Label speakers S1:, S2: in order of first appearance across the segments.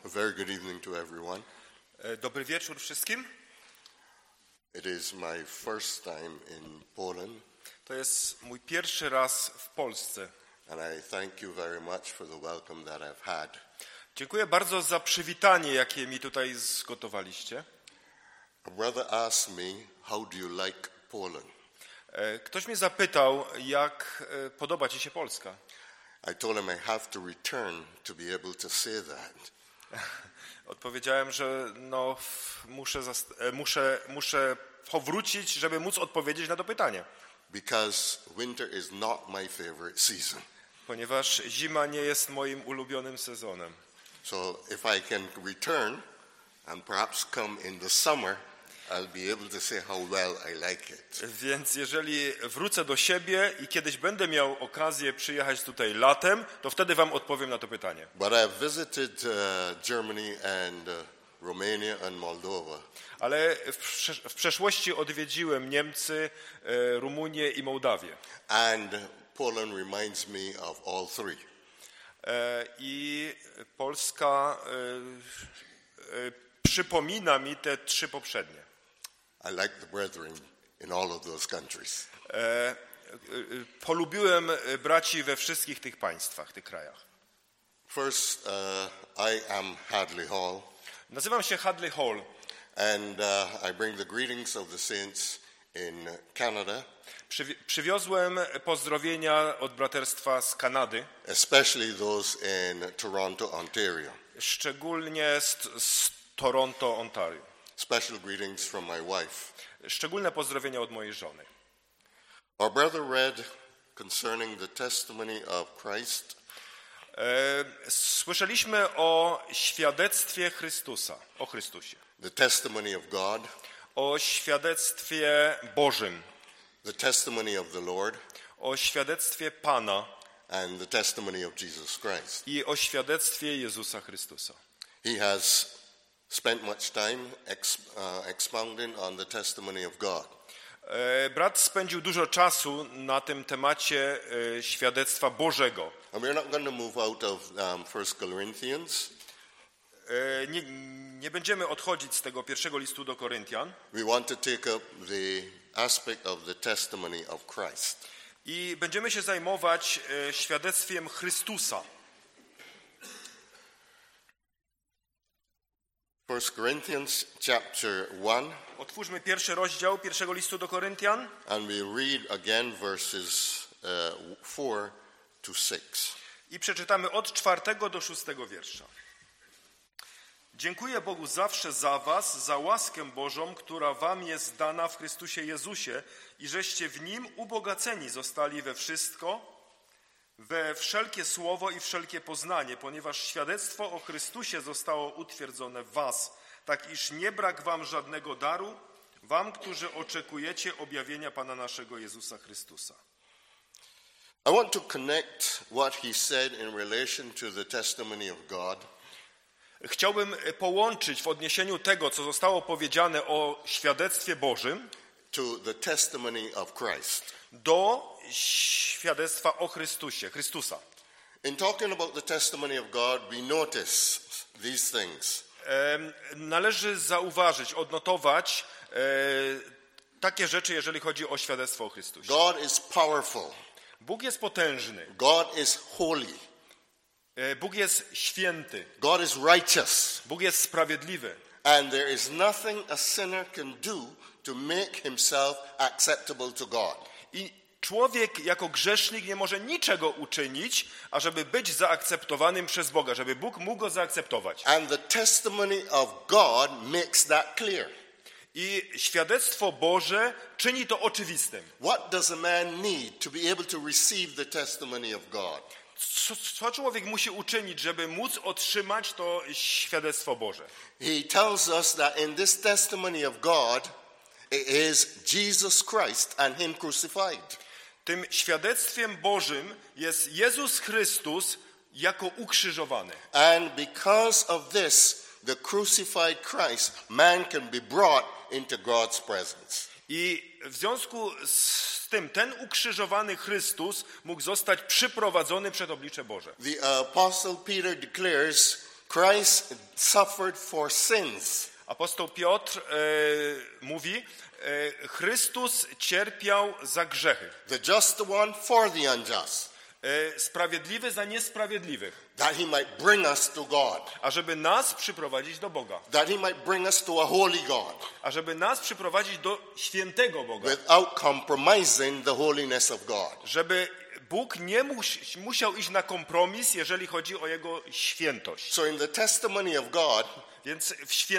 S1: very good evening to everyone.
S2: Dobry wieczór wszystkim.
S1: It is my first time in Poland,
S2: To jest mój pierwszy raz w Polsce.
S1: and I thank you very much for the welcome that I've had.
S2: Dziękuję bardzo za przywitanie, jakie mi tutaj zgotowaliście.
S1: A brother asked me, how do you like Poland?
S2: Ktoś mnie zapytał, jak podoba ci się Polska.
S1: I told him I have to return to be able to say that.
S2: Odpowiedziałem, że muszę powrócić, żeby móc odpowiedzieć na to pytanie.
S1: Because winter is not my favorite season.
S2: Ponieważ zima nie jest moim ulubionym sezonem.
S1: So if I can return and perhaps come in the summer, I'll be able to say how well I like it.
S2: Więc jeżeli wrócę do siebie i kiedyś będę miał okazję przyjechać tutaj latem, to wtedy wam odpowiem na to pytanie.
S1: But I've visited Germany and Romania and Moldova.
S2: Ale w przeszłości odwiedziłem Niemcy, Rumunię i Mołdawię.
S1: And Poland reminds me of all three.
S2: I Polska przypomina mi te trzy poprzednie.
S1: I like the brethren in all of those countries.
S2: Polubiłem braci we wszystkich tych państwach, tych krajach.
S1: First, I am Hadley Hall,
S2: Nazywam się Hadley Hall.
S1: and I bring the greetings of the saints in Canada,
S2: Przywiozłem pozdrowienia od braterstwa z Kanady,
S1: especially those in Toronto, Ontario.
S2: szczególnie z Toronto, Ontario.
S1: Special greetings from my wife.
S2: Szczególne pozdrowienia od mojej żony.
S1: Our brother read concerning the testimony of Christ.
S2: Słyszeliśmy o świadectwie Chrystusa, o Chrystusie,
S1: The testimony of God,
S2: o świadectwie Bożym,
S1: the testimony of the Lord,
S2: o świadectwie Pana
S1: and the testimony of Jesus Christ.
S2: i o świadectwie Jezusa Chrystusa.
S1: He has spent much time expounding on the testimony of God.
S2: Brat spędził dużo czasu na tym temacie świadectwa Bożego.
S1: And we're not going to move out of 1 Corinthians.
S2: Nie będziemy odchodzić z tego pierwszego listu do Koryntian
S1: We want to take up the aspect of the testimony of Christ.
S2: i będziemy się zajmować świadectwem Chrystusa.
S1: 1 Corinthians chapter 1,
S2: Otwórzmy pierwszy rozdział pierwszego listu do Koryntian
S1: and we read again verses 4 to 6.
S2: i przeczytamy od 4 do 6 wiersza. Dziękuję Bogu zawsze za was, za łaskę Bożą, która wam jest dana w Chrystusie Jezusie i żeście w Nim ubogaceni zostali we wszystko, we wszelkie słowo i wszelkie poznanie, ponieważ świadectwo o Chrystusie zostało utwierdzone w was, tak iż nie brak wam żadnego daru, wam, którzy oczekujecie objawienia Pana naszego Jezusa Chrystusa.
S1: I want to connect what he said in relation to the testimony of God
S2: Chciałbym połączyć w odniesieniu tego, co zostało powiedziane o świadectwie Bożym,
S1: to the testimony of Christ.
S2: do świadectwa o Chrystusa.
S1: In talking about the testimony of God, we notice these things.
S2: Należy zauważyć, odnotować takie rzeczy, jeżeli chodzi o świadectwo o Chrystusie.
S1: God is powerful.
S2: Bóg jest potężny.
S1: God is holy.
S2: Bóg jest święty.
S1: God is righteous.
S2: Bóg jest sprawiedliwy.
S1: And there is nothing a sinner can do to make himself acceptable to God.
S2: I człowiek jako grzesznik nie może niczego uczynić, ażeby być zaakceptowanym przez Boga, żeby Bóg mógł go zaakceptować.
S1: And the testimony of God makes that clear.
S2: I świadectwo Boże czyni to oczywistym.
S1: What does a man need to be able to receive the testimony of God?
S2: Co człowiek musi uczynić, żeby móc otrzymać to świadectwo Boże?
S1: He tells us that in this testimony of God it is Jesus Christ and him crucified.
S2: Tym świadectwem Bożym jest Jezus Chrystus jako ukrzyżowany.
S1: And because of this, the crucified Christ, man can be brought into God's presence.
S2: I w związku z tym ten ukrzyżowany Chrystus mógł zostać przyprowadzony przed oblicze Boże.
S1: The Apostle Peter declares Christ suffered for sins.
S2: Apostoł Piotr mówi, Chrystus cierpiał za grzechy.
S1: The just one for the unjust.
S2: Sprawiedliwy za niesprawiedliwych.
S1: That he might bring us to God.
S2: Ażeby nas przyprowadzić do Boga.
S1: That he might bring us to a holy God.
S2: Ażeby nas przyprowadzić do świętego Boga.
S1: Without compromising the holiness of God.
S2: Żeby Bóg nie musiał iść na kompromis, jeżeli chodzi o Jego świętość.
S1: So in the testimony of God,
S2: więc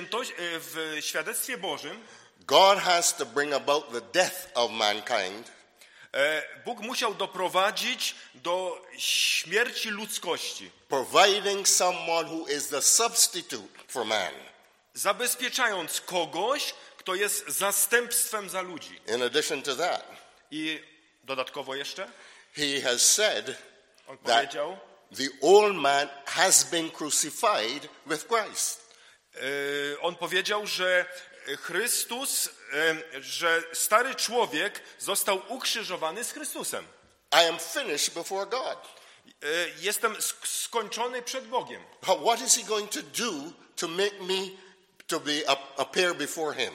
S2: w świadectwie Bożym
S1: God has to bring about the death of mankind.
S2: Bóg musiał doprowadzić do śmierci ludzkości.
S1: Providing someone who is the substitute for man.
S2: Zabezpieczając kogoś, kto jest zastępstwem za ludzi.
S1: In addition to that,
S2: I dodatkowo jeszcze
S1: he has said
S2: on
S1: that
S2: powiedział,
S1: the old man has been crucified with Christ.
S2: On powiedział, że Chrystus, że stary człowiek został ukrzyżowany z Chrystusem.
S1: I am finished before God.
S2: Jestem skończony przed Bogiem.
S1: What is he going to do to make me to appear before him?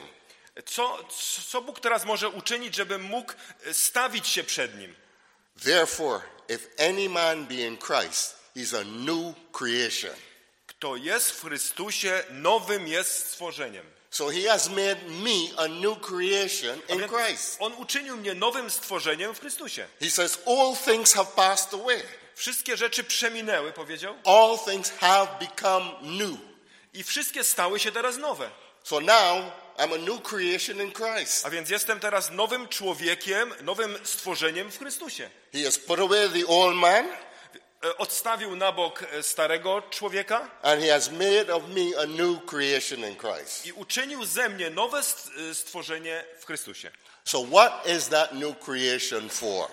S2: Co Bóg teraz może uczynić, żebym mógł stawić się przed Nim?
S1: Therefore, if any man be in Christ, he's a new creation.
S2: Kto jest w Chrystusie, nowym jest stworzeniem.
S1: So he has made me a new creation in Christ.
S2: On uczynił mnie nowym stworzeniem w Chrystusie.
S1: He says, all things have passed away.
S2: Wszystkie rzeczy przeminęły, powiedział.
S1: All things have become new.
S2: I wszystkie stały się teraz nowe.
S1: So now I'm a new creation in Christ.
S2: A więc jestem teraz nowym człowiekiem, nowym stworzeniem w Chrystusie.
S1: He has put away the old man.
S2: Odstawił na bok starego człowieka.
S1: And he has made of me a new creation in Christ.
S2: I uczynił ze mnie nowe stworzenie w Chrystusie.
S1: So what is that new creation for?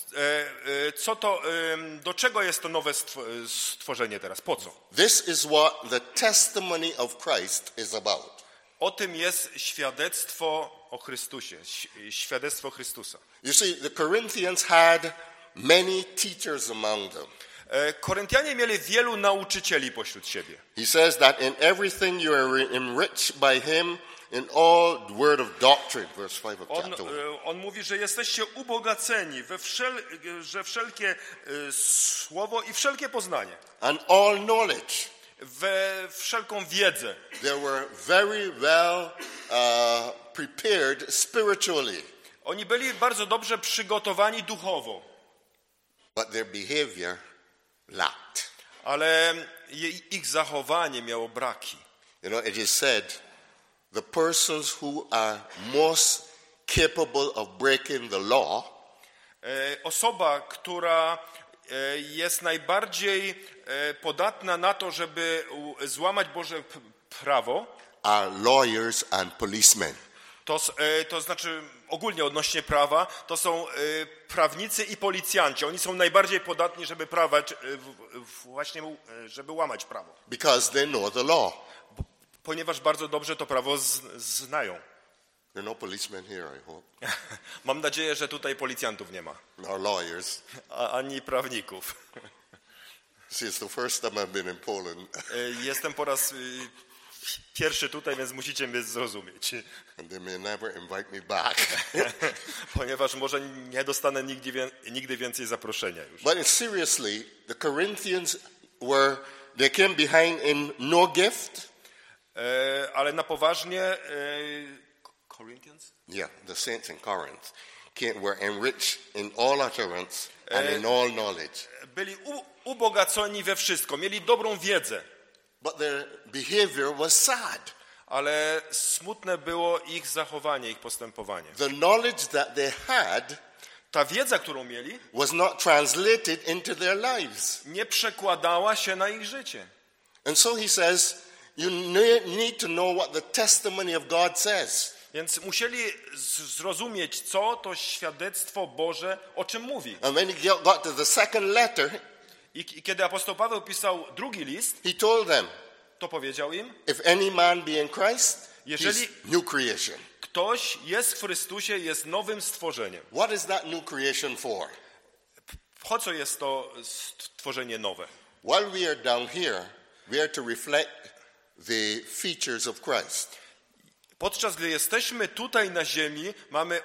S2: Do czego jest to nowe stworzenie teraz? Po co?
S1: This is what the testimony of Christ is about.
S2: O tym jest świadectwo o Chrystusie, świadectwo Chrystusa.
S1: You see, the Corinthians had many teachers among them.
S2: Koryntianie mieli wielu nauczycieli pośród siebie.
S1: He says that in everything you are enriched by him in all the word of doctrine, verse 5 of chapter 1.
S2: On mówi, że jesteście ubogaceni że wszelkie słowo i wszelkie poznanie.
S1: And all knowledge.
S2: We wszelką wiedzę.
S1: They were very well prepared spiritually.
S2: Oni byli bardzo dobrze przygotowani duchowo.
S1: But their behavior lacked.
S2: Ale ich zachowanie miało braki.
S1: You know, it is said, the persons who are most capable of breaking the law
S2: osoba, która jest najbardziej podatna na to, żeby złamać Boże prawo,
S1: are lawyers and policemen.
S2: To znaczy ogólnie odnośnie prawa, to są prawnicy i policjanci. Oni są najbardziej podatni, żeby żeby łamać prawo.
S1: Because they know the law.
S2: Ponieważ bardzo dobrze to prawo znają.
S1: There are no policemen here, I hope.
S2: Mam nadzieję, że tutaj policjantów nie ma.
S1: Or lawyers.
S2: Ani prawników.
S1: See, it's the first time I've been in Poland.
S2: Jestem po raz pierwszy tutaj, więc musicie mnie zrozumieć.
S1: And they may never invite me back.
S2: Ponieważ może nie dostanę nigdy więcej zaproszenia już.
S1: But seriously, the Corinthians they came behind in no gift.
S2: Ale na poważnie Corinthians?
S1: Yeah, the saints in Corinth were enriched in all utterance and in all knowledge.
S2: Byli ubogaceni we wszystko, mieli dobrą wiedzę.
S1: But their behavior was sad.
S2: Ale smutne było ich zachowanie, ich postępowanie.
S1: The knowledge that they had
S2: ta wiedza, którą mieli,
S1: was not translated into their lives.
S2: Nie przekładała się na ich życie.
S1: And so he says, you need to know what the testimony of God says.
S2: Więc musieli zrozumieć, co to świadectwo Boże o czym mówi.
S1: And when he got to the second letter,
S2: I kiedy apostoł Paweł pisał drugi list,
S1: he told them,
S2: to powiedział im,
S1: if any man be in Christ,
S2: jeżeli
S1: he's new creation.
S2: Ktoś jest w Chrystusie, jest nowym stworzeniem.
S1: What is that new creation for?
S2: Po co jest to stworzenie nowe?
S1: While we are down here, we are to reflect the features of Christ.
S2: Podczas gdy jesteśmy tutaj na ziemi, mamy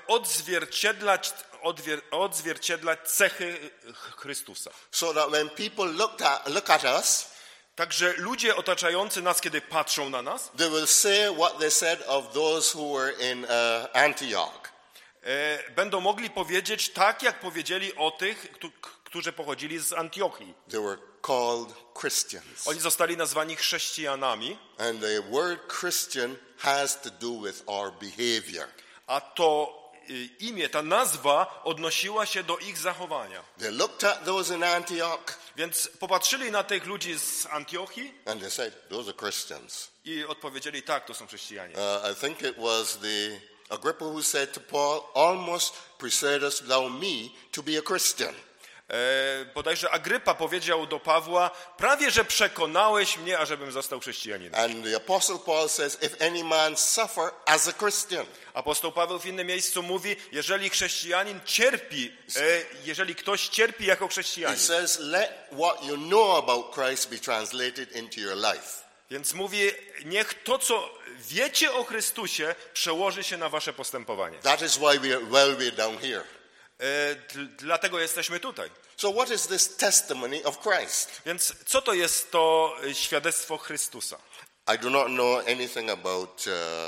S2: odzwierciedlać cechy Chrystusa.
S1: So that when people look at us,
S2: Także ludzie otaczający nas, kiedy patrzą na nas,
S1: they will say what they said of those who were in Antioch.
S2: Będą mogli powiedzieć tak, jak powiedzieli o tych, którzy pochodzili z Antiochii.
S1: They were called Christians.
S2: Oni zostali nazwani chrześcijanami,
S1: And the word Christian has to do with our behavior.
S2: a to imię, ta nazwa odnosiła się do ich zachowania.
S1: They looked at those in Antioch
S2: Więc popatrzyli na tych ludzi z Antiochii
S1: and they said, those are Christians.
S2: i odpowiedzieli, tak, to są chrześcijanie.
S1: I think it was Agrippa who said to Paul, almost persuadest thou me to be a Christian.
S2: Bodajże Agrypa powiedział do Pawła, prawie że przekonałeś mnie, ażebym został chrześcijaninem.
S1: And the Apostle Paul says, if any man suffer as a Christian.
S2: Apostoł Paweł w innym miejscu mówi, jeżeli chrześcijanin cierpi, jeżeli ktoś cierpi jako
S1: He
S2: chrześcijanin.
S1: says, let what you know about Christ be translated into your life.
S2: Więc mówi, niech to, co wiecie o Chrystusie, przełoży się na wasze postępowanie.
S1: That is why we're down here.
S2: Dlatego jesteśmy tutaj.
S1: So what is this testimony of Christ?
S2: Więc co to jest to świadectwo Chrystusa?
S1: I do not know anything about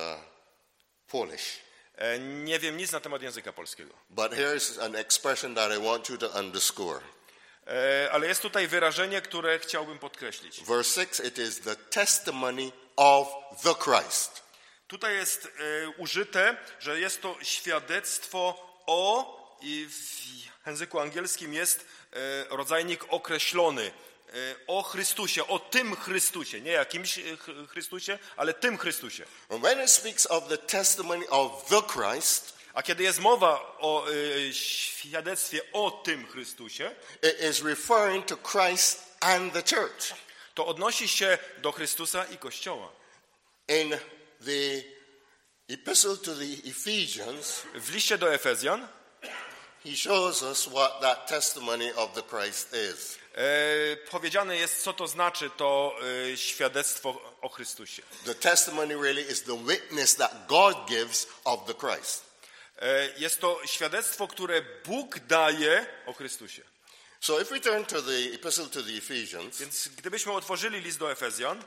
S1: Polish,
S2: Nie wiem nic na temat języka polskiego.
S1: but here's an expression that I want you to underscore.
S2: Ale jest tutaj wyrażenie, które chciałbym podkreślić.
S1: Verse 6, it is the testimony of the Christ.
S2: Tutaj jest użyte, że jest to świadectwo o, i w języku angielskim jest rodzajnik określony, o Chrystusie, o tym Chrystusie, nie jakimś Chrystusie, ale tym Chrystusie.
S1: And when it speaks of the testimony of the Christ,
S2: A kiedy jest mowa o świadectwie o tym Chrystusie,
S1: it is referring to Christ and the church.
S2: to odnosi się do Chrystusa i Kościoła.
S1: In the epistle to the Ephesians,
S2: W liście do Efezjan
S1: he shows us what that testimony of the Christ is.
S2: powiedziane jest, co to znaczy to świadectwo o Chrystusie.
S1: The testimony really is the witness that God gives of the Christ.
S2: Jest to świadectwo, które Bóg daje o Chrystusie.
S1: So if we turn to the epistle to the Ephesians,
S2: Więc gdybyśmy otworzyli list do Efezjan,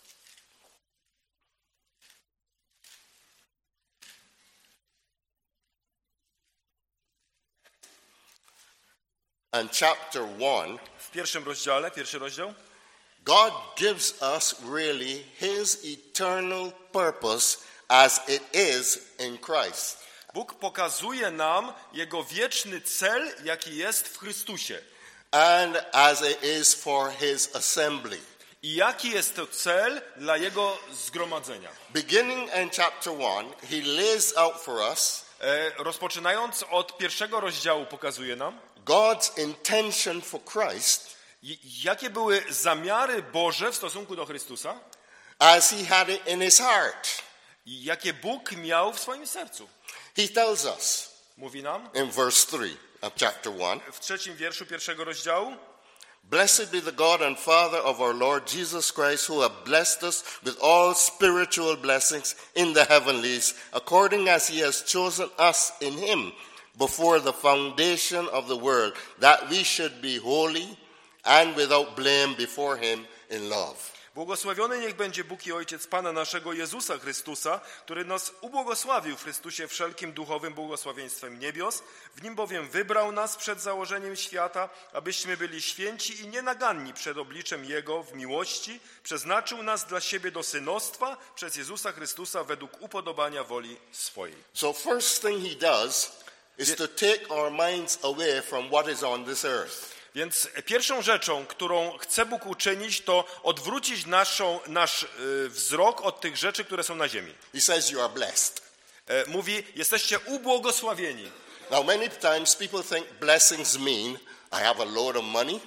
S1: and chapter 1,
S2: w pierwszym rozdziale, pierwszy rozdział,
S1: God gives us really his eternal purpose as it is in Christ.
S2: Bóg pokazuje nam Jego wieczny cel, jaki jest w Chrystusie.
S1: And as it is for his assembly.
S2: I jaki jest to cel dla Jego zgromadzenia.
S1: Beginning in chapter 1, he lays out for us
S2: Rozpoczynając od pierwszego rozdziału pokazuje nam,
S1: God's intention for Christ
S2: jakie były zamiary Boże w stosunku do Chrystusa
S1: as he had it in his heart.
S2: i jakie Bóg miał w swoim sercu.
S1: He tells us
S2: Mówi nam
S1: in verse 3 of chapter 1,
S2: w trzecim wierszu pierwszego rozdziału:
S1: Blessed be the God and Father of our Lord Jesus Christ, who hath blessed us with all spiritual blessings in the heavenlies, according as he has chosen us in him before the foundation of the world, that we should be holy and without blame before him in love.
S2: Błogosławiony niech będzie Bóg i Ojciec Pana naszego Jezusa Chrystusa, który nas ubłogosławił w Chrystusie wszelkim duchowym błogosławieństwem niebios. W nim bowiem wybrał nas przed założeniem świata, abyśmy byli święci i nienaganni przed obliczem Jego w miłości. Przeznaczył nas dla siebie do synostwa przez Jezusa Chrystusa według upodobania woli swojej.
S1: So first thing he does is to take our minds away from what is on this earth.
S2: Więc pierwszą rzeczą, którą chce Bóg uczynić, to odwrócić nasz wzrok od tych rzeczy, które są na ziemi.
S1: He says you are blessed.
S2: Mówi, jesteście ubłogosławieni.
S1: Now many times people think blessings mean I have a load of money.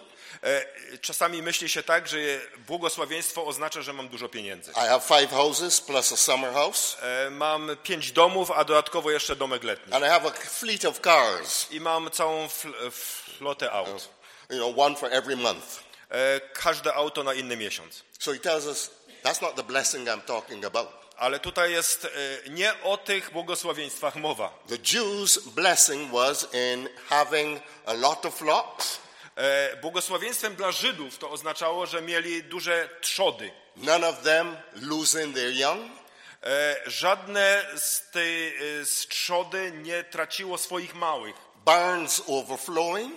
S2: Czasami myśli się tak, że błogosławieństwo oznacza, że mam dużo pieniędzy.
S1: I have 5 houses plus a summer house.
S2: Mam 5 domów, a dodatkowo jeszcze domek letni.
S1: And I have a fleet of cars.
S2: I mam całą flotę aut.
S1: You know, one for every month.
S2: każde auto na inny miesiąc.
S1: So he tells us that's not the blessing I'm talking about.
S2: Ale tutaj jest nie o tych błogosławieństwach mowa.
S1: The Jews' blessing was in having a lot of flocks.
S2: Błogosławieństwem dla Żydów to oznaczało, że mieli duże trzody.
S1: None of them losing their young.
S2: Żadne z tej trzody nie traciło swoich małych.
S1: Barns overflowing.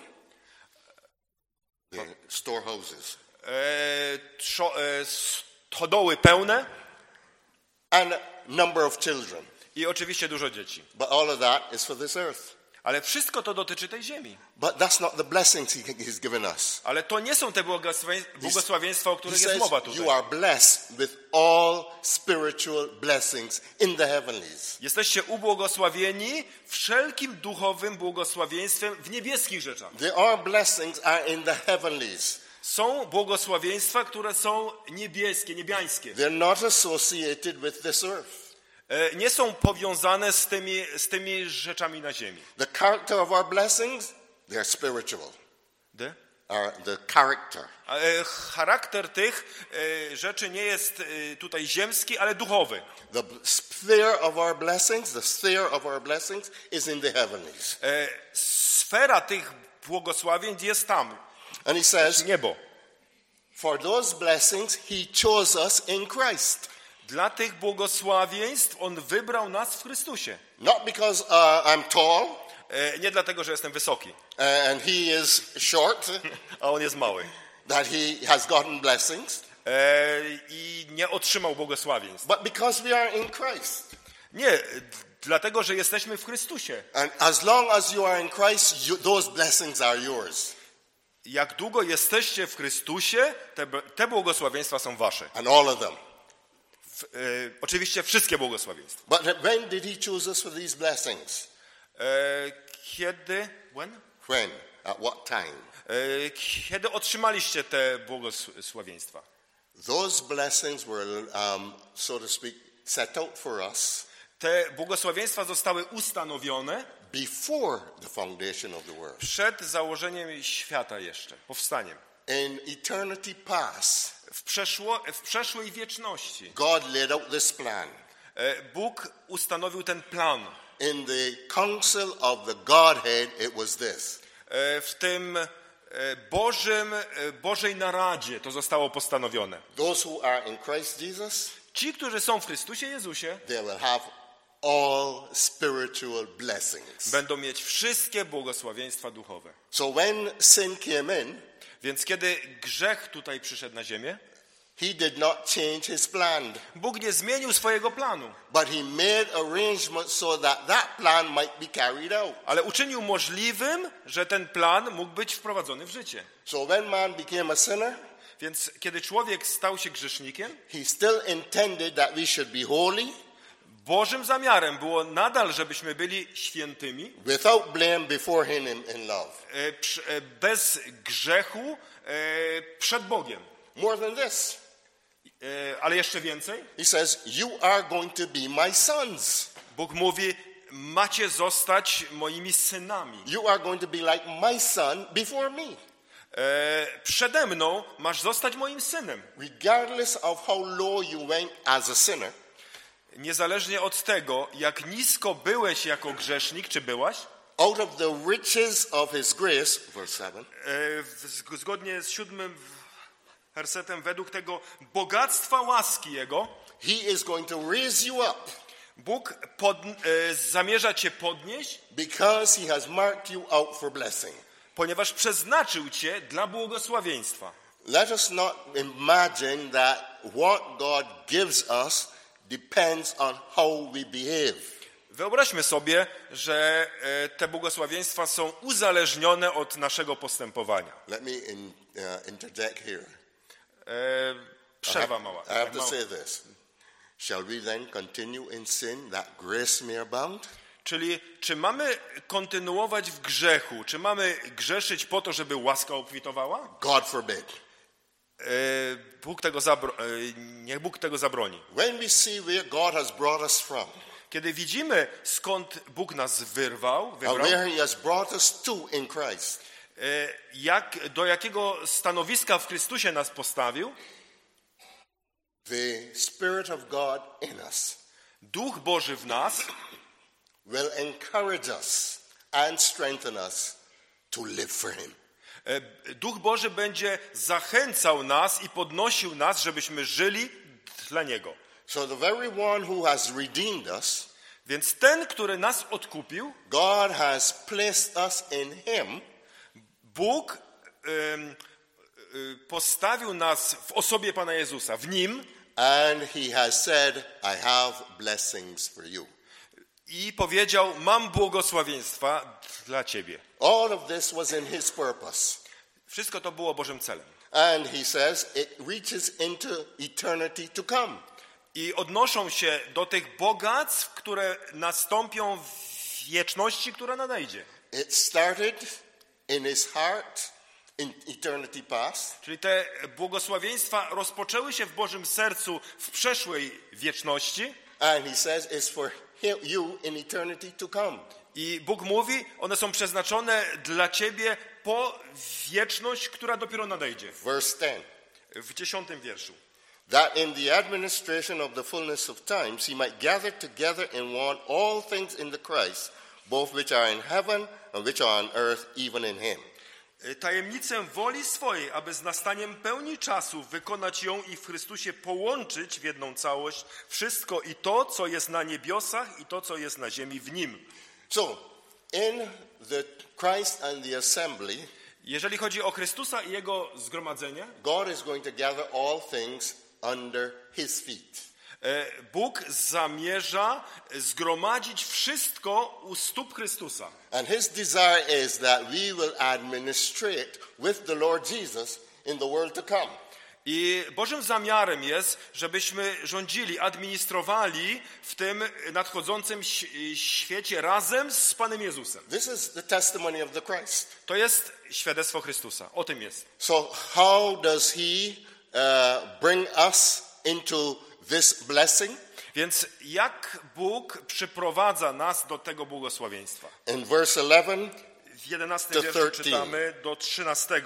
S1: The storehouses.
S2: Stodoły pełne.
S1: And a number of children.
S2: I oczywiście dużo dzieci.
S1: But all of that is for this earth.
S2: Ale wszystko to dotyczy tej ziemi.
S1: But that's not the blessings he's given us.
S2: Ale to nie są te błogosławieństwa, o których
S1: He
S2: jest
S1: says
S2: mowa tutaj.
S1: you are blessed with all spiritual blessings in the heavenlies.
S2: Jesteście ubłogosławieni wszelkim duchowym błogosławieństwem w niebieskich rzeczach.
S1: Our blessings are in the heavenlies.
S2: Są błogosławieństwa, które są niebieskie, niebiańskie.
S1: They're not associated with this earth.
S2: Nie są powiązane z tymi rzeczami na ziemi.
S1: The character of our blessings, they're spiritual. The character.
S2: Charakter tych rzeczy nie jest tutaj ziemski, ale duchowy.
S1: The sphere of our blessings is in the heavenlies.
S2: Sfera tych błogosławień jest tam.
S1: And he says,
S2: niebo.
S1: For those blessings he chose us in Christ.
S2: Dla tych błogosławieństw on wybrał nas w Chrystusie.
S1: Not because I'm tall.
S2: Nie dlatego, że jestem wysoki.
S1: And he is short.
S2: A on jest mały.
S1: That he has gotten blessings.
S2: I nie otrzymał błogosławieństw.
S1: But because we are in Christ.
S2: Nie, dlatego, że jesteśmy w Chrystusie.
S1: And as long as you are in Christ, those blessings are yours.
S2: Jak długo jesteście w Chrystusie, te błogosławieństwa są wasze.
S1: And all of them.
S2: Oczywiście wszystkie błogosławieństwa.
S1: But when did he choose us for these blessings?
S2: Kiedy? When?
S1: When? At what time?
S2: Kiedy otrzymaliście te błogosławieństwa?
S1: Those blessings were, so to speak, set out for us.
S2: Te błogosławieństwa zostały ustanowione
S1: before the foundation of the world.
S2: Przed założeniem świata jeszcze, powstaniem.
S1: In eternity past,
S2: w przeszłej wieczności
S1: God laid out this plan.
S2: Bóg ustanowił ten plan.
S1: In the council of the Godhead it was this.
S2: W tym Bożej naradzie to zostało postanowione.
S1: Those who are in Christ Jesus,
S2: ci, którzy są w Chrystusie Jezusie,
S1: they will have all spiritual blessings.
S2: Będą mieć wszystkie błogosławieństwa duchowe.
S1: So when sin came in,
S2: więc kiedy grzech tutaj przyszedł na ziemię,
S1: he did not change his plan.
S2: Bóg nie zmienił swojego planu.
S1: But he made arrangements so that plan might be carried out.
S2: Ale uczynił możliwym, że ten plan mógł być wprowadzony w życie.
S1: So when man became a sinner,
S2: więc kiedy człowiek stał się grzesznikiem,
S1: he still intended that we should be holy.
S2: Bożym zamiarem było nadal, żebyśmy byli świętymi.
S1: Without blame before him in love.
S2: Bez grzechu przed Bogiem.
S1: More than this.
S2: Ale jeszcze więcej.
S1: He says, you are going to be my sons.
S2: Bóg mówi, macie zostać moimi synami.
S1: You are going to be like my son before me.
S2: Przede mną masz zostać moim synem.
S1: Regardless of how low you went as a sinner.
S2: Niezależnie od tego, jak nisko byłeś jako grzesznik, czy byłaś,
S1: out of the riches of his grace, verse 7,
S2: zgodnie z 7 wersetem, według tego bogactwa łaski Jego,
S1: he is going to raise you up.
S2: Bóg zamierza cię podnieść,
S1: because he has marked you out for blessing.
S2: Ponieważ przeznaczył cię dla błogosławieństwa.
S1: Let us not imagine that what God gives us depends on how we behave.
S2: Wyobraźmy sobie, że te błogosławieństwa są uzależnione od naszego postępowania.
S1: Let me interject here.
S2: Przerwa mała.
S1: I have to say this. Shall we then continue in sin that grace may abound?
S2: Czyli czy mamy kontynuować w grzechu? Czy mamy grzeszyć po to, żeby łaska obfitowała?
S1: God forbid.
S2: Niech Bóg tego zabroni.
S1: When we see where God has brought us from,
S2: kiedy widzimy, skąd Bóg nas wybrał,
S1: where he has brought us to in Christ,
S2: do jakiego stanowiska w Chrystusie nas postawił.
S1: The Spirit of God in us
S2: Duch Boży w nas
S1: will encourage us and strengthen us to live for Him.
S2: Duch Boży będzie zachęcał nas i podnosił nas, żebyśmy żyli dla Niego.
S1: So the very one who has redeemed us,
S2: Więc ten, który nas odkupił,
S1: God has placed us in Him.
S2: Bóg postawił nas w osobie Pana Jezusa, w Nim,
S1: And He has said, I have blessings for you.
S2: i powiedział, mam błogosławieństwa dla Ciebie.
S1: All of this was in His purpose.
S2: Wszystko to było Bożym celem.
S1: And He says it reaches into eternity to come.
S2: I odnoszą się do tych bogactw, które nastąpią w wieczności, która nadejdzie.
S1: It started in His heart in eternity past.
S2: Czyli te błogosławieństwa rozpoczęły się w Bożym sercu w przeszłej wieczności.
S1: And He says it's for you in eternity to come.
S2: I Bóg mówi, one są przeznaczone dla Ciebie po wieczność, która dopiero nadejdzie.
S1: Verse 10.
S2: W 10 wierszu.
S1: That in the administration of the fullness of times He might gather together in one all things in the Christ, both which are in heaven and which are on earth, even in Him.
S2: Tajemnicę woli swojej, aby z nastaniem pełni czasu wykonać ją i w Chrystusie połączyć w jedną całość wszystko i to, co jest na niebiosach i to, co jest na ziemi w Nim.
S1: So, in the Christ and the assembly,
S2: Jeżeli chodzi o Chrystusa i Jego zgromadzenie,
S1: God is going to gather all things under His feet.
S2: Bóg zamierza zgromadzić wszystko u stóp Chrystusa.
S1: And His desire is that we will administrate with the Lord Jesus in the world to come.
S2: I Bożym zamiarem jest, żebyśmy rządzili, administrowali w tym nadchodzącym świecie razem z Panem Jezusem.
S1: This is the testimony of the Christ.
S2: To jest świadectwo Chrystusa. O tym jest.
S1: So how does He bring us into this blessing?
S2: Więc jak Bóg przyprowadza nas do tego błogosławieństwa?
S1: In verse 11,
S2: W 11
S1: to
S2: wierszu
S1: 13.
S2: czytamy do 13,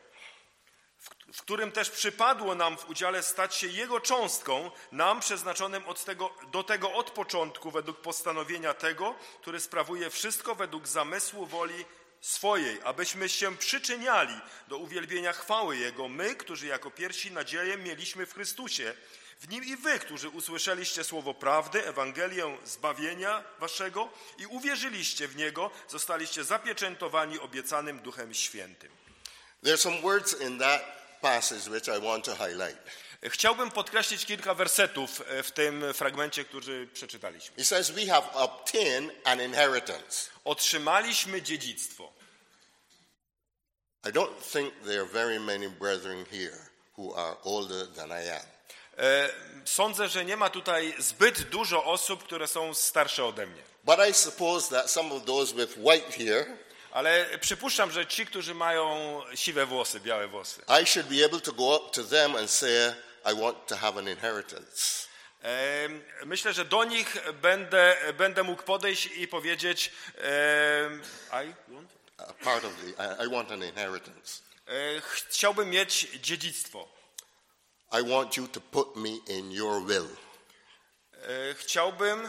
S2: w którym też przypadło nam w udziale stać się Jego cząstką, nam przeznaczonym do tego od początku, według postanowienia tego, który sprawuje wszystko według zamysłu woli swojej, abyśmy się przyczyniali do uwielbienia chwały Jego, my, którzy jako pierwsi nadzieję mieliśmy w Chrystusie, w Nim i wy, którzy usłyszeliście słowo prawdy, Ewangelię zbawienia waszego i uwierzyliście w Niego, zostaliście zapieczętowani obiecanym Duchem Świętym.
S1: there are some words in that passage which I want to highlight.
S2: Chciałbym podkreślić kilka wersetów w tym fragmencie, który przeczytaliśmy.
S1: He says, we have obtained an inheritance.
S2: Otrzymaliśmy dziedzictwo.
S1: I don't think there are very many brethren here who are older than I am.
S2: Sądzę, że nie ma tutaj zbyt dużo osób, które są starsze ode mnie.
S1: But I suppose that some of those with white hair,
S2: Ale przypuszczam, że ci, którzy mają siwe włosy, białe włosy,
S1: I should be able to go up to them and say, I want to have an inheritance.
S2: myślę, że do nich będę mógł podejść i powiedzieć
S1: I want an inheritance.
S2: chciałbym mieć dziedzictwo.
S1: I want you to put me in your will.
S2: Chciałbym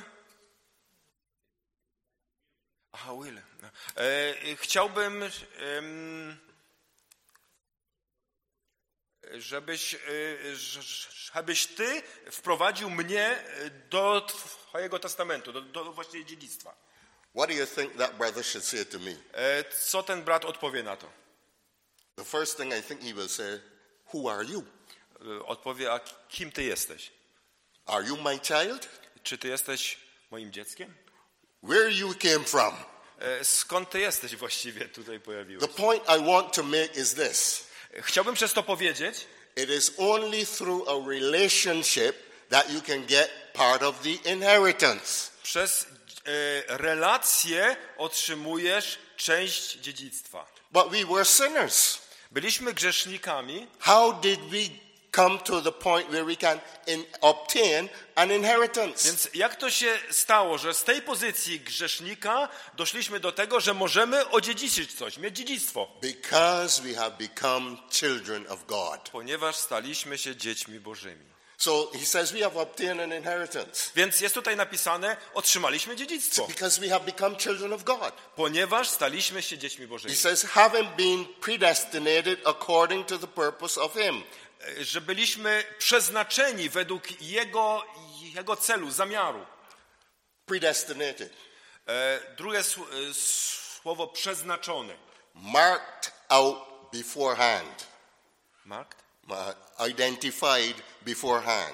S2: żebyś ty wprowadził mnie do twojego testamentu, do właśnie dziedzictwa.
S1: What do you think that brother should say to me?
S2: Co ten brat odpowie na to?
S1: The first thing I think he will say, who are you?
S2: Odpowie, a kim ty jesteś?
S1: Are you my child?
S2: Czy ty jesteś moim dzieckiem?
S1: Where you came from?
S2: Skąd ty jesteś właściwie tutaj pojawiłeś?
S1: The point I want to make is this.
S2: Chciałbym przez to powiedzieć,
S1: It is only through a relationship that you can get part of the inheritance.
S2: przez relacje otrzymujesz część dziedzictwa.
S1: But we were sinners.
S2: Byliśmy grzesznikami.
S1: How did we come to the point where we can obtain an inheritance?
S2: Więc jak to się stało, że z tej pozycji grzesznika doszliśmy do tego, że możemy odziedziczyć coś, mieć dziedzictwo?
S1: Because we have become children of God.
S2: Ponieważ staliśmy się dziećmi Bożymi.
S1: So he says we have obtained an inheritance.
S2: Więc jest tutaj napisane, otrzymaliśmy dziedzictwo.
S1: Because we have become children of God.
S2: Ponieważ staliśmy się dziećmi
S1: He
S2: Bożymi.
S1: says, having been predestinated according to the purpose of him.
S2: Że byliśmy przeznaczeni według Jego celu, zamiaru.
S1: Predestinated.
S2: Drugie słowo przeznaczony.
S1: Marked out beforehand.
S2: Marked?
S1: Identified beforehand.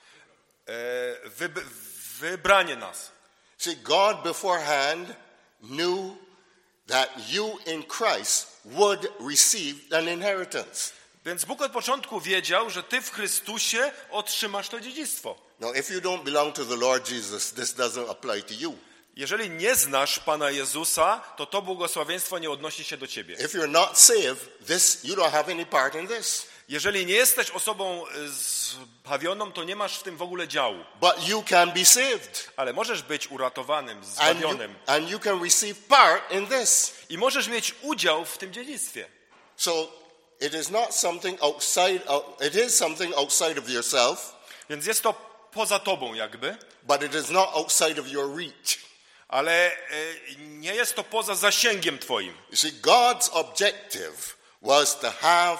S2: Wybranie nas.
S1: See, God beforehand knew that you in Christ would receive an inheritance.
S2: Więc Bóg od początku wiedział, że ty w Chrystusie otrzymasz to dziedzictwo.
S1: Now, if you don't belong to the Lord Jesus, this doesn't apply to you.
S2: Jeżeli nie znasz Pana Jezusa, to błogosławieństwo nie odnosi się do ciebie.
S1: If you're not saved, you don't have any part in this.
S2: Jeżeli nie jesteś osobą zbawioną, to nie masz w tym w ogóle działu.
S1: But you can be saved.
S2: Ale możesz być uratowanym, zbawionym.
S1: And you can receive part in this.
S2: I możesz mieć udział w tym dziedzictwie.
S1: So it is not something outside. It is something outside of yourself.
S2: Więc jest to poza tobą jakby.
S1: But it is not outside of your reach.
S2: Ale nie jest to poza zasięgiem twoim.
S1: You see, God's objective was to have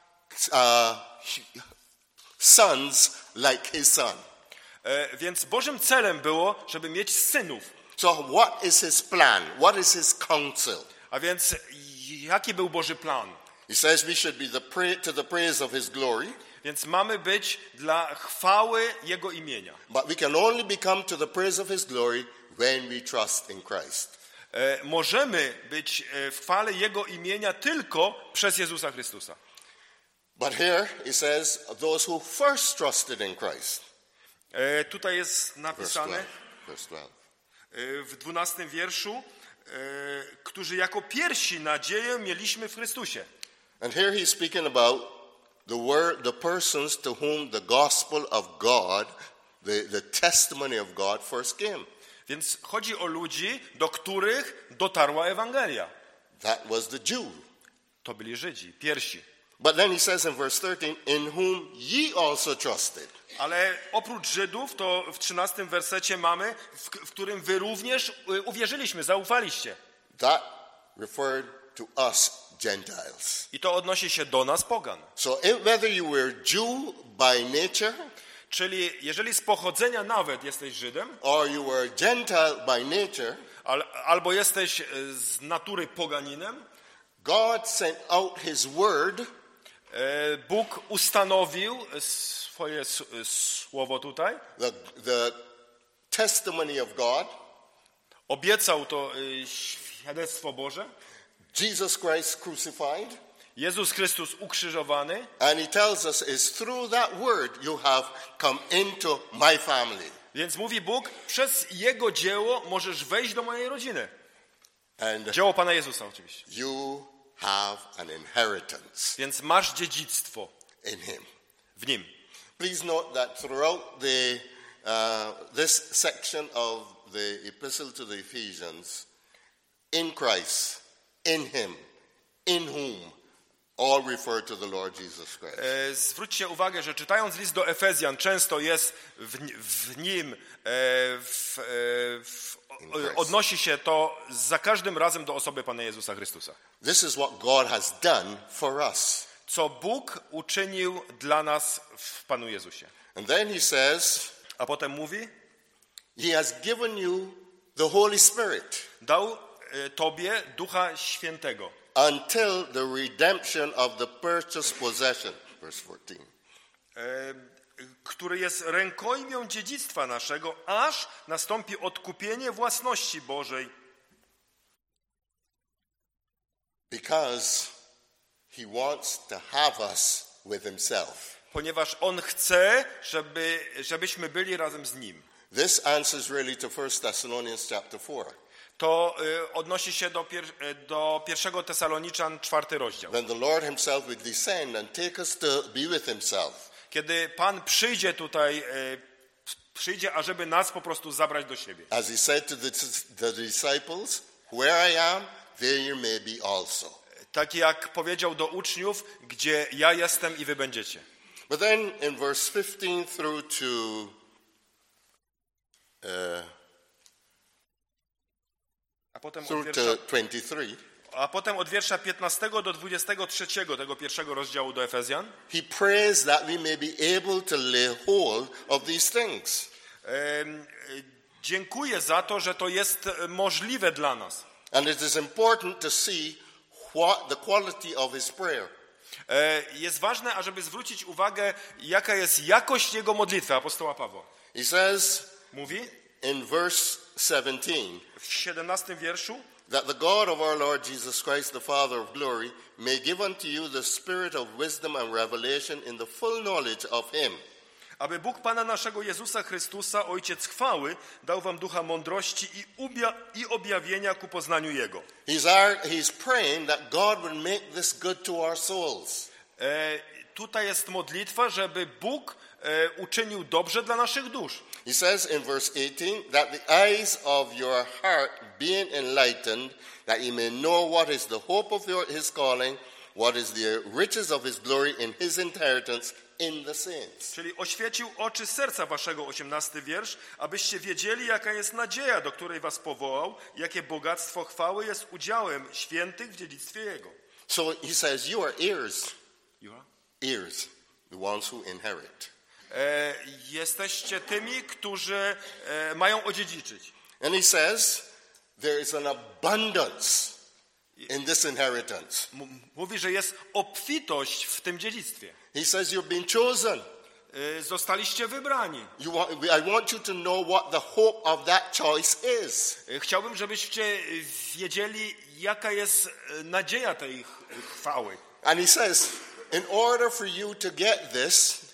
S1: sons like his son.
S2: Więc Bożym celem było, żeby mieć synów.
S1: So what is his plan? What is his counsel?
S2: A więc jaki był Boży plan?
S1: He says we should be to the praise of his glory.
S2: Więc mamy być dla chwały Jego imienia.
S1: But we can only become to the praise of his glory when we trust in Christ.
S2: Możemy być w chwale Jego imienia tylko przez Jezusa Chrystusa.
S1: But here it says those who first trusted in Christ.
S2: Tutaj jest napisane
S1: Verse 12.
S2: w 12 wierszu, którzy jako pierwsi nadzieję mieliśmy w Chrystusie.
S1: And here he's speaking about the persons to whom the gospel of God, the testimony of God first came.
S2: Więc chodzi o ludzi, do których dotarła Ewangelia.
S1: That was the Jew.
S2: To byli Żydzi, pierwsi.
S1: But then he says in verse 13, in whom ye also trusted.
S2: Ale oprócz Żydów, to w 13 wersecie mamy, w którym wy również uwierzyliśmy, zaufaliście.
S1: That referred to us Gentiles.
S2: I to odnosi się do nas, pogan.
S1: So whether you were Jew by nature,
S2: Czyli jeżeli z pochodzenia nawet jesteś Żydem,
S1: or you were Gentile by nature,
S2: albo jesteś z natury poganinem,
S1: God sent out his word.
S2: Bóg ustanowił swoje słowo tutaj.
S1: The testimony of God.
S2: Obiecał to świadectwo Boże.
S1: Jesus Christ crucified.
S2: Jezus Chrystus ukrzyżowany.
S1: And he tells us it's through that word you have come into my family.
S2: Więc mówi Bóg, przez Jego dzieło możesz wejść do mojej rodziny.
S1: And
S2: Dzieło Pana Jezusa oczywiście.
S1: you have an inheritance
S2: Więc masz dziedzictwo
S1: in him.
S2: w Nim.
S1: Please note that throughout this section of the epistle to the Ephesians, in Christ, in him, in whom, all refer to the Lord Jesus Christ.
S2: Zwróćcie uwagę, że czytając list do Efezjan często jest w nim, odnosi się to za każdym razem do osoby Pana Jezusa Chrystusa.
S1: This is what God has done for us.
S2: Co Bóg uczynił dla nas w Panu Jezusie.
S1: And then he says,
S2: a potem mówi,
S1: he has given you the Holy Spirit.
S2: Dał tobie Ducha Świętego.
S1: Until the redemption of the purchased possession. Verse 14.
S2: Który jest rękojmią dziedzictwa naszego, aż nastąpi odkupienie własności Bożej.
S1: Because he wants to have us with himself.
S2: Ponieważ On chce, żebyśmy byli razem z Nim.
S1: This answers really to 1 Thessalonians chapter 4.
S2: To odnosi się do 1 Tesaloniczan 4 rozdział.
S1: When the Lord himself will descend and take us to be with himself.
S2: kiedy Pan przyjdzie tutaj, ażeby nas po prostu zabrać do siebie.
S1: As he said to the disciples, where I am, there you may be also.
S2: Tak jak powiedział do uczniów, gdzie ja jestem i wy będziecie.
S1: But then in verse 15 through
S2: a potem od wiersza 15 do 23 tego pierwszego rozdziału do Efezjan,
S1: he prays that we may be able to lay hold of these things.
S2: dziękuję za to, że to jest możliwe dla nas.
S1: And it is important to see what the quality of his prayer.
S2: Jest ważne, ażeby zwrócić uwagę, jaka jest jakość jego modlitwy, apostoła Pawła.
S1: He says
S2: Mówi
S1: in verse 17
S2: w 17 wierszu,
S1: that the God of our Lord Jesus Christ, the Father of glory, may give unto you the spirit of wisdom and revelation in the full knowledge of him.
S2: aby Bóg Pana naszego Jezusa Chrystusa, Ojciec chwały, dał wam ducha mądrości i objawienia ku poznaniu Jego.
S1: He's praying that God would make this good to our souls.
S2: Tutaj jest modlitwa, żeby Bóg uczynił dobrze dla naszych dusz.
S1: He says in verse 18 that the eyes of your heart being enlightened, that you may know what is the hope of his calling, what is the riches of his glory in his inheritance in the saints.
S2: Czyli oświecił oczy serca waszego, 18 wiersz, abyście wiedzieli, jaka jest nadzieja, do której was powołał, jakie bogactwo chwały jest udziałem świętych w dziedzictwie Jego.
S1: So he says, you are heirs. Heirs, the ones who inherit.
S2: Jesteście tymi, którzy mają odziedziczyć.
S1: And he says, there is an abundance in this inheritance.
S2: Mówi, że jest obfitość w tym dziedzictwie.
S1: He says you've been chosen.
S2: Zostaliście wybrani.
S1: I want you to know what the hope of that choice is.
S2: Chciałbym, żebyście wiedzieli, jaka jest nadzieja tej chwały.
S1: And he says, in order for you to get this,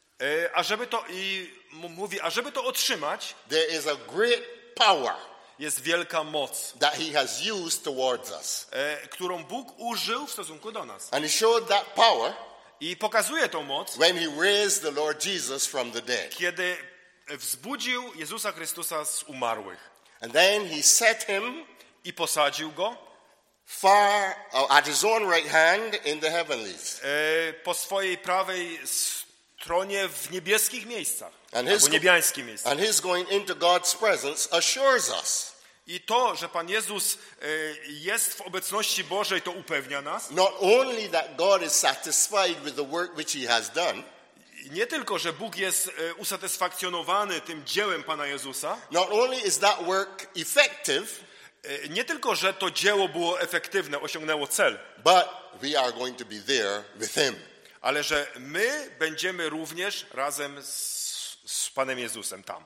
S2: ażeby to otrzymać,
S1: there is a great power
S2: jest wielka moc,
S1: that he has used towards us.
S2: którą Bóg użył w stosunku do nas.
S1: And he showed that power
S2: I pokazuje tą moc,
S1: when he raised the Lord Jesus from the dead.
S2: kiedy wzbudził Jezusa Chrystusa z umarłych.
S1: And then he set him
S2: I posadził go
S1: far at his own right hand in the heavenlies.
S2: Po swojej prawej stronie w niebieskich miejscach,
S1: And
S2: albo niebiańskich miejscach.
S1: his going into God's presence assures us.
S2: I to, że Pan Jezus jest w obecności Bożej, to upewnia nas.
S1: Not only that God is satisfied with the work which he has done.
S2: Nie tylko, że Bóg jest usatysfakcjonowany tym dziełem Pana Jezusa.
S1: Not only is that work effective.
S2: Nie tylko, że to dzieło było efektywne, osiągnęło cel.
S1: But we are going to be there with him.
S2: Ale że my będziemy również razem z Panem Jezusem tam.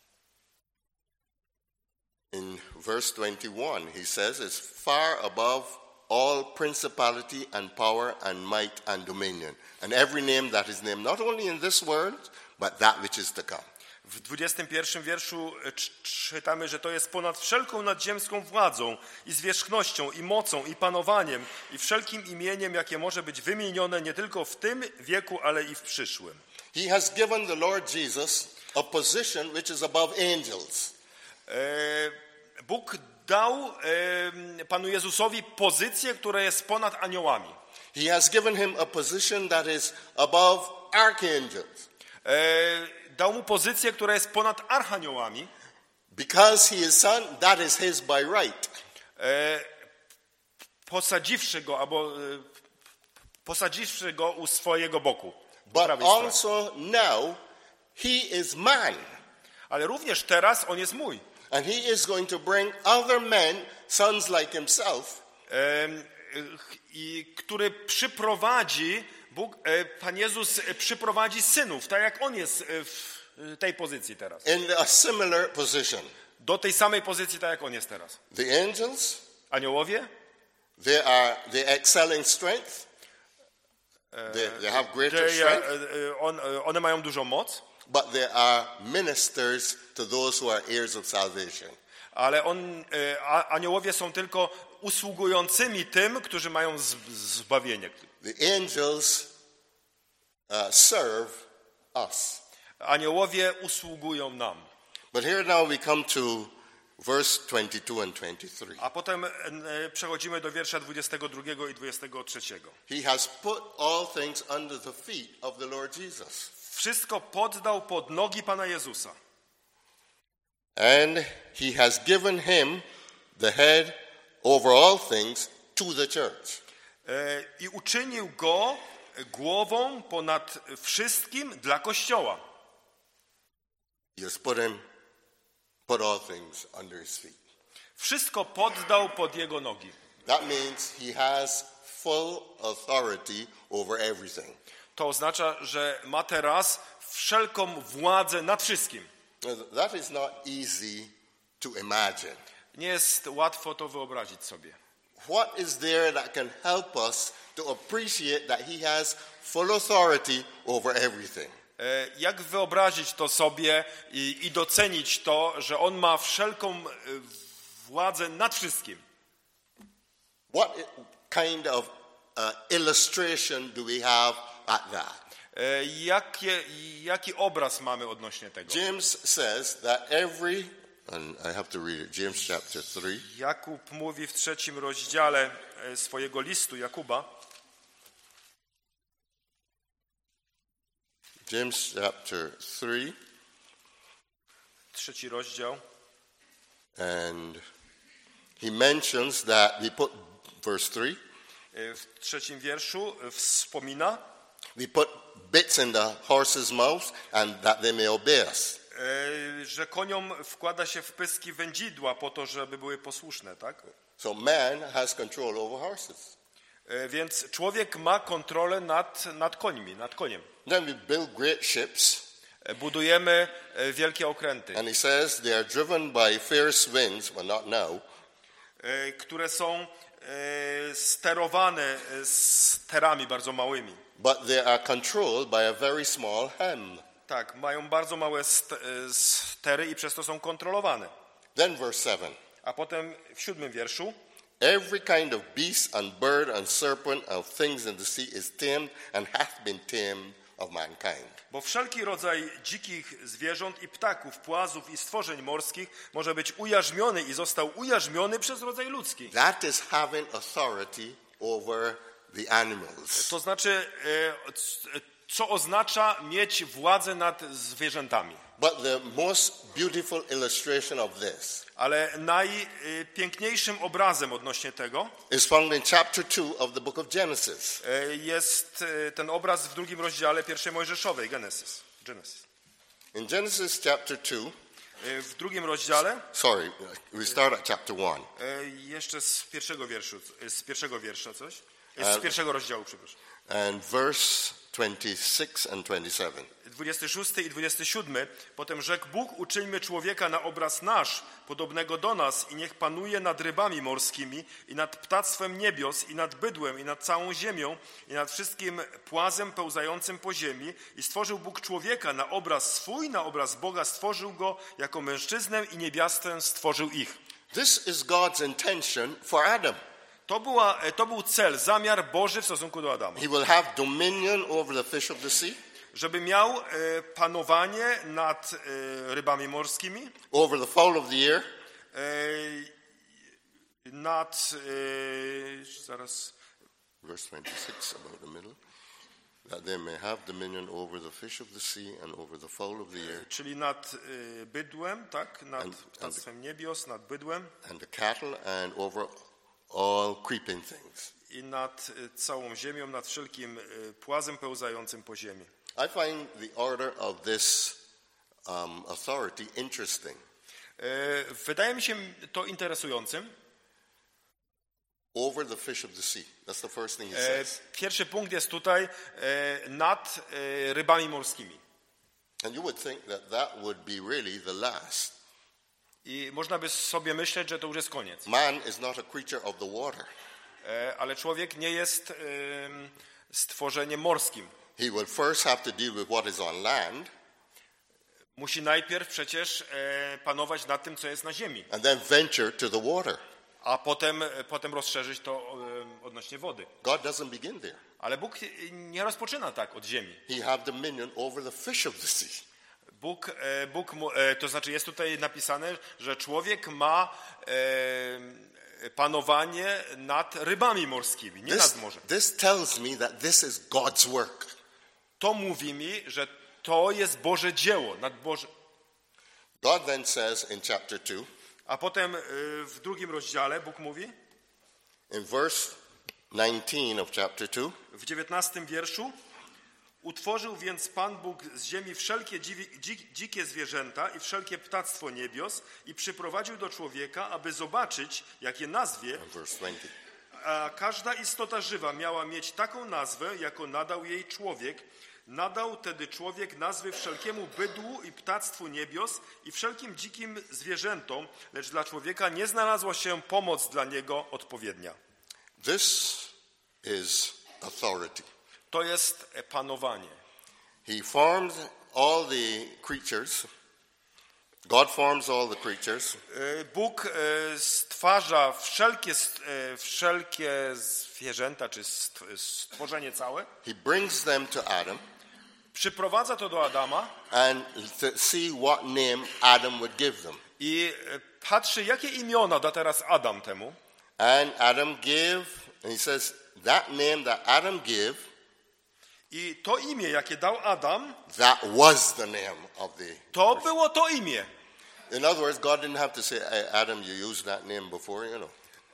S1: In verse 21 he says it's far above all principality and power and might and dominion and every name that is named not only in this world but that which is to come.
S2: W 21 wierszu czytamy, że to jest ponad wszelką nadziemską władzą i zwierzchnością i mocą i panowaniem i wszelkim imieniem, jakie może być wymienione nie tylko w tym wieku, ale i w przyszłym.
S1: He has given the Lord Jesus a position which is above angels.
S2: Bóg dał Panu Jezusowi pozycję, która jest ponad aniołami.
S1: He has given him a position that is above archangels.
S2: Dał mu pozycję, która jest ponad archaniołami.
S1: Because he is son, that is his by right.
S2: Posadziwszy go u swojego boku.
S1: But also now he is man.
S2: Ale również teraz on jest mój.
S1: And he is going to bring other men, sons like himself.
S2: I który przyprowadzi, Pan Jezus przyprowadzi synów, tak jak on jest w tej pozycji teraz.
S1: In a similar position.
S2: Do tej samej pozycji, tak jak on jest teraz.
S1: The angels,
S2: aniołowie,
S1: they excel in strength. They have greater strength.
S2: One mają dużą moc.
S1: But they are ministers to those who are heirs of salvation.
S2: Ale aniołowie są tylko usługującymi tym, którzy mają zbawienie.
S1: The angels serve us.
S2: Aniołowie usługują nam.
S1: But here now we come to verse 22 and 23.
S2: A potem przechodzimy do wiersza 22 i 23.
S1: He has put all things under the feet of the Lord Jesus.
S2: Wszystko poddał pod nogi Pana Jezusa.
S1: And he has given him the head over all things to the church.
S2: I uczynił go głową ponad wszystkim dla Kościoła.
S1: He has put all things under his feet.
S2: Wszystko poddał pod jego nogi.
S1: That means he has full authority over everything.
S2: To oznacza, że ma teraz wszelką władzę nad wszystkim.
S1: That is not easy to imagine.
S2: Nie jest łatwo to wyobrazić sobie.
S1: What is there that can help us to appreciate that he has full authority over everything?
S2: Jak wyobrazić to sobie i docenić to, że on ma wszelką władzę nad wszystkim?
S1: What kind of illustration do we have at that?
S2: Jaki obraz mamy odnośnie tego?
S1: James says that every, and I have to read it, James chapter 3.
S2: Jakub mówi w 3 rozdziale swojego listu Jakuba.
S1: James chapter 3.
S2: 3 rozdział.
S1: And he mentions that we put, verse 3.
S2: W 3 wierszu wspomina,
S1: we put bits in the horse's mouth and that they may obey us.
S2: Że koniom wkłada się w pyski wędzidła po to, żeby były posłuszne, tak?
S1: So man has control over horses.
S2: Więc człowiek ma kontrolę nad koniem.
S1: Then we build great ships.
S2: Budujemy wielkie okręty.
S1: And he says they are driven by fierce winds, well not now.
S2: Które są sterowane sterami bardzo małymi.
S1: But they are controlled by a very small helm.
S2: Tak, mają bardzo małe stery i przez to są kontrolowane.
S1: Then verse 7.
S2: A potem w 7 wierszu.
S1: Every kind of beast and bird and serpent and things in the sea is tamed and hath been tamed of mankind.
S2: Bo wszelki rodzaj dzikich zwierząt i ptaków, płazów i stworzeń morskich może być ujarzmiony i został ujarzmiony przez rodzaj ludzki.
S1: That is having authority over the animals.
S2: To znaczy, co oznacza mieć władzę nad zwierzętami.
S1: But the most beautiful illustration of this
S2: Ale najpiękniejszym obrazem odnośnie tego
S1: is found in chapter 2 of the book of Genesis.
S2: jest ten obraz w 2 rozdziale 1 Mojżeszowej, Genesis.
S1: In Genesis chapter 2,
S2: w 2 rozdziale,
S1: we start at chapter 1.
S2: jeszcze z pierwszego wiersza coś, z 1 rozdziału, przepraszam.
S1: And verse 26 and 27.
S2: 26 i 27. Potem rzekł Bóg, uczyńmy człowieka na obraz nasz, podobnego do nas i niech panuje nad rybami morskimi i nad ptactwem niebios i nad bydłem i nad całą ziemią i nad wszystkim płazem pełzającym po ziemi. I stworzył Bóg człowieka na obraz swój, na obraz Boga stworzył go, jako mężczyznę i niewiastę stworzył ich.
S1: This is God's intention for Adam.
S2: To był cel, zamiar Boży w stosunku do Adama.
S1: He will have dominion over the fish of the sea,
S2: żeby miał panowanie nad rybami morskimi,
S1: over the fowl of the air,
S2: nad zaraz
S1: verse 26 about the middle, that they may have dominion over the fish of the sea and over the fowl of the air,
S2: czyli nad bydłem, tak, nad ptactwem niebios, nad bydłem,
S1: and the cattle and over all creeping things.
S2: I nad całą ziemią, nad wszelkim płazem pełzającym po ziemi.
S1: I find the order of this authority interesting.
S2: Wydaje mi się to interesującym.
S1: Over the fish of the sea. That's the first thing he says.
S2: Pierwszy punkt jest tutaj nad rybami morskimi.
S1: And you would think that would be really the last.
S2: I można by sobie myśleć, że to już jest koniec.
S1: Man is not a creature of the water.
S2: Ale człowiek nie jest stworzeniem morskim.
S1: He will first have to deal with what is on land.
S2: Musi najpierw przecież panować nad tym, co jest na ziemi.
S1: And then venture to the water.
S2: A potem rozszerzyć to odnośnie wody.
S1: God doesn't begin there.
S2: Ale Bóg nie rozpoczyna tak od ziemi.
S1: He had dominion over the fish of the sea.
S2: To znaczy jest tutaj napisane, że człowiek ma panowanie nad rybami morskimi, nie nad morzem.
S1: This tells me that this is God's work.
S2: To mówi mi, że to jest Boże dzieło.
S1: God then says in chapter 2,
S2: A potem w 2 rozdziale Bóg mówi,
S1: in verse 19 of chapter 2,
S2: w 19 wierszu, utworzył więc Pan Bóg z ziemi wszelkie dzikie zwierzęta i wszelkie ptactwo niebios i przyprowadził do człowieka, aby zobaczyć, jak je nazwie.
S1: verse 20.
S2: A każda istota żywa miała mieć taką nazwę, jaką nadał jej człowiek. Nadał tedy człowiek nazwy wszelkiemu bydłu i ptactwu niebios i wszelkim dzikim zwierzętom, lecz dla człowieka nie znalazła się pomoc dla niego odpowiednia.
S1: This is authority.
S2: To jest panowanie.
S1: He formed all the creatures. God forms all the creatures.
S2: Bóg stwarza wszelkie zwierzęta, czy stworzenie całe.
S1: He brings them to Adam
S2: Przyprowadza to do Adama
S1: and to see what name Adam would give them.
S2: i patrzy, jakie imiona da teraz Adam temu.
S1: And Adam gave, and he says, that name that Adam gave,
S2: I to imię, jakie dał Adam,
S1: that was the name of the...
S2: to było to imię.
S1: In other words, God didn't have to say, hey, Adam, you used that name before, you know.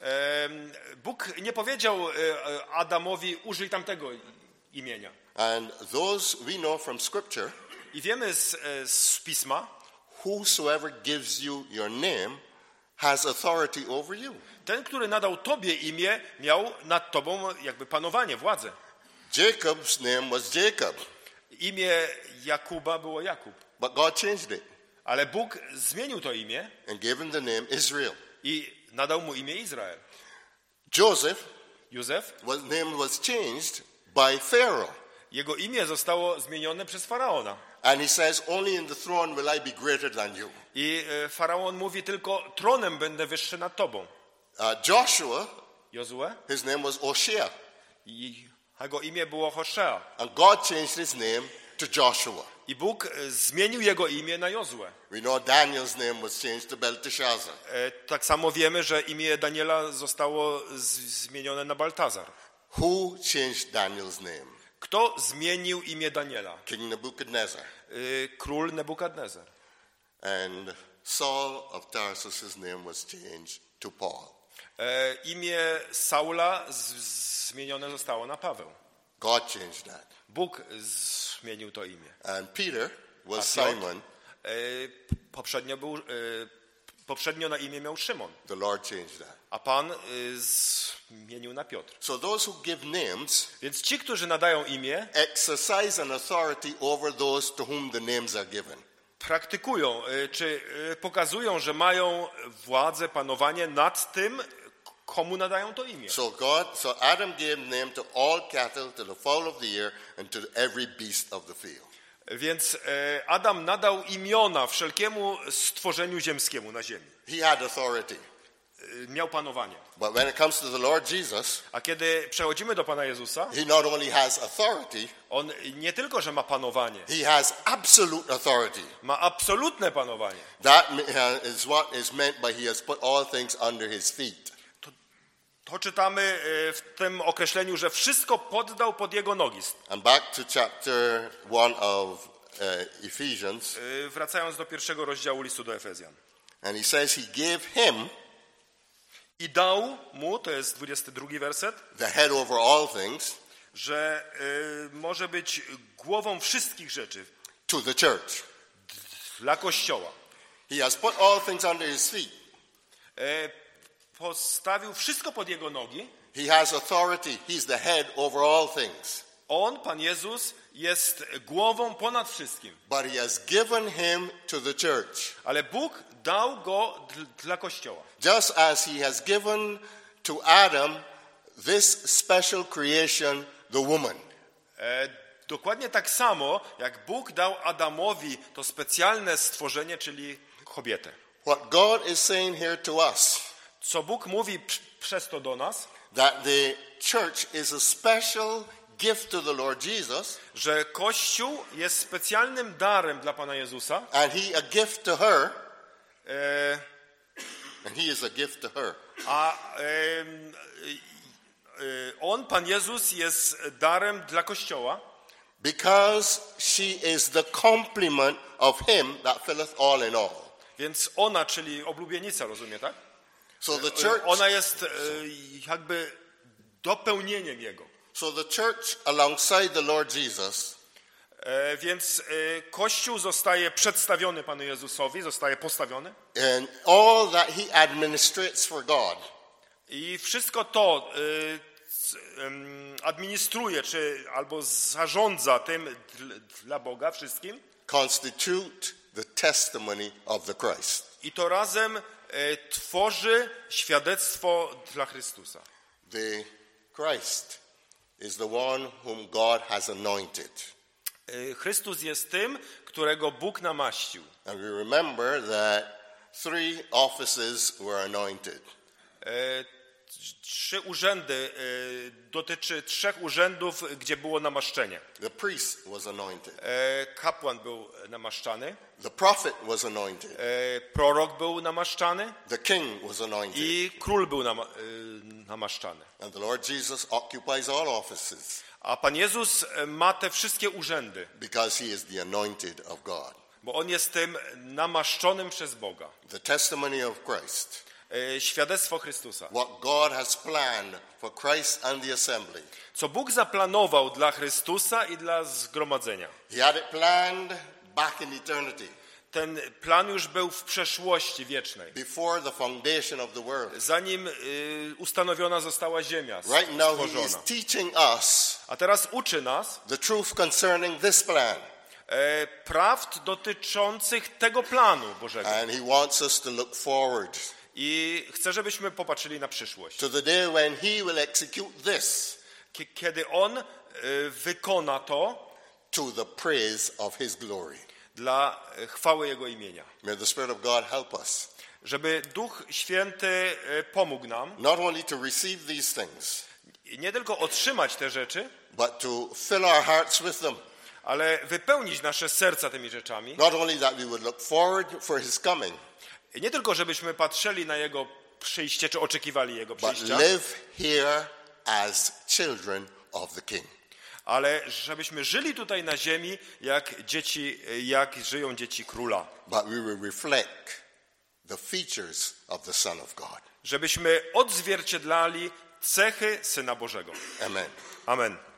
S2: Bóg nie powiedział Adamowi, użyj tamtego imienia.
S1: And those we know from Scripture,
S2: I wiemy z Pisma,
S1: whosoever gives you your name has authority over you.
S2: ten, który nadał tobie imię, miał nad tobą jakby panowanie, władzę.
S1: Jacob's name was Jacob,
S2: Imię Jakuba było Jakub.
S1: but God changed it
S2: Ale Bóg zmienił to imię
S1: and gave him the name Israel.
S2: i nadał mu imię Izrael.
S1: Joseph,
S2: Józef,
S1: his name was changed by Pharaoh.
S2: jego imię zostało zmienione przez Faraona.
S1: And he says, only in the throne will I be greater than you.
S2: I Faraon mówi tylko, tronem będę wyższy nad tobą.
S1: Joshua,
S2: Jozue,
S1: his name was Oshea.
S2: i jego imię było Hoszea.
S1: And God changed his name to Joshua.
S2: I Bóg zmienił jego imię na Jozue.
S1: We know Daniel's name was changed to Belteshazzar.
S2: Tak samo wiemy, że imię Daniela zostało zmienione na Baltazar.
S1: Who changed Daniel's name?
S2: Kto zmienił imię Daniela?
S1: King Nebuchadnezzar.
S2: Król Nebukadnezar.
S1: And Saul of Tarsus, his name was changed to Paul.
S2: Imię Saula zmienione zostało na Paweł.
S1: God changed that.
S2: Bóg zmienił to imię.
S1: And Peter was
S2: A Piotr?
S1: Simon.
S2: Poprzednio na imię miał Szymon,
S1: The Lord changed that.
S2: a Pan zmienił na Piotr.
S1: So those who give names
S2: Więc ci, którzy nadają imię,
S1: exercise an authority over those to whom the names are given.
S2: praktykują, czy pokazują, że mają władzę, panowanie nad tym, komu nadają to imię.
S1: So Adam gave name to all cattle, to the fowl of the air, and to every beast of the field.
S2: Więc Adam nadał imiona wszelkiemu stworzeniu ziemskiemu na ziemi.
S1: He had authority.
S2: Miał panowanie.
S1: But when it comes to the Lord Jesus,
S2: A kiedy przechodzimy do Pana Jezusa,
S1: he not only has authority,
S2: On nie tylko, że ma panowanie,
S1: he has absolute authority.
S2: ma absolutne panowanie.
S1: That is what is meant by he has put all things under his feet.
S2: To czytamy w tym określeniu, że wszystko poddał pod jego nogi.
S1: And back to chapter 1 of Ephesians,
S2: Wracając do 1 rozdziału listu do Efezjan.
S1: and he says he gave him
S2: I dał mu, to jest 22 werset,
S1: the head over all things,
S2: że może być głową wszystkich rzeczy
S1: to the church.
S2: dla Kościoła.
S1: He has put all things under his feet.
S2: Postawił wszystko pod jego nogi.
S1: He has authority. He's the head over all things.
S2: On, Pan Jezus, jest głową ponad wszystkim.
S1: But he has given him to the church.
S2: Ale Bóg dał go dla Kościoła.
S1: Just as he has given to Adam this special creation, the woman.
S2: Dokładnie tak samo, jak Bóg dał Adamowi to specjalne stworzenie, czyli kobietę.
S1: What God is saying here to us,
S2: Co Bóg mówi przez to do nas,
S1: that the church is a special gift to the Lord Jesus,
S2: że Kościół jest specjalnym darem dla Pana Jezusa,
S1: and he a gift to her, and he is a gift to her.
S2: On, Pan Jezus, jest darem dla Kościoła,
S1: Because she is the complement of him that filleth all in all.
S2: więc ona, czyli oblubienica, rozumie, tak?
S1: So the church,
S2: Ona jest jakby dopełnieniem Jego.
S1: so the church alongside the Lord Jesus
S2: Więc Kościół zostaje przedstawiony Panu Jezusowi, zostaje postawiony.
S1: and all that he administrates for God
S2: I wszystko to administruje, albo zarządza tym dla Boga wszystkim.
S1: constitute the testimony of the Christ.
S2: I to razem tworzy świadectwo dla Chrystusa.
S1: The Christ is the one whom God has anointed.
S2: Chrystus jest tym, którego Bóg namaścił.
S1: And we remember that 3 offices were anointed.
S2: 3 urzędy, dotyczy 3 urzędów, gdzie było namaszczenie.
S1: The priest was anointed.
S2: Kapłan był namaszczany,
S1: The prophet was anointed.
S2: prorok był namaszczany
S1: The king was anointed.
S2: i król był namaszczany.
S1: And the Lord Jesus occupies all offices
S2: A Pan Jezus ma te wszystkie urzędy,
S1: because he is the anointed of God.
S2: bo On jest tym namaszczonym przez Boga.
S1: The testimony of Christ.
S2: Świadectwo Chrystusa.
S1: What God has planned for Christ and the assembly.
S2: Co Bóg zaplanował dla Chrystusa i dla zgromadzenia.
S1: He had it planned back in eternity,
S2: Ten plan już był w przeszłości wiecznej.
S1: before the foundation of the world.
S2: Zanim ustanowiona została ziemia,
S1: Right now he is
S2: stworzona.
S1: teaching us
S2: A teraz uczy nas
S1: the truth concerning this plan.
S2: prawd dotyczących tego planu Bożego.
S1: And he wants us to look forward
S2: I chcę, żebyśmy popatrzyli na przyszłość.
S1: to the day when he will execute this
S2: Kiedy On wykona to
S1: to the praise of his glory.
S2: dla chwały Jego imienia.
S1: May the Spirit of God help us
S2: Żeby Duch Święty pomógł nam
S1: not only to receive these things,
S2: nie tylko otrzymać te rzeczy,
S1: but to fill our hearts with them.
S2: ale wypełnić nasze serca tymi rzeczami.
S1: Not only that we would look forward for his coming,
S2: I nie tylko, żebyśmy patrzyli na Jego przyjście, czy oczekiwali Jego
S1: but
S2: przyjścia,
S1: live here as children of the King.
S2: ale żebyśmy żyli tutaj na ziemi jak żyją dzieci Króla.
S1: But we will reflect the features of the Son of God.
S2: Żebyśmy odzwierciedlali cechy Syna Bożego.
S1: Amen.
S2: Amen.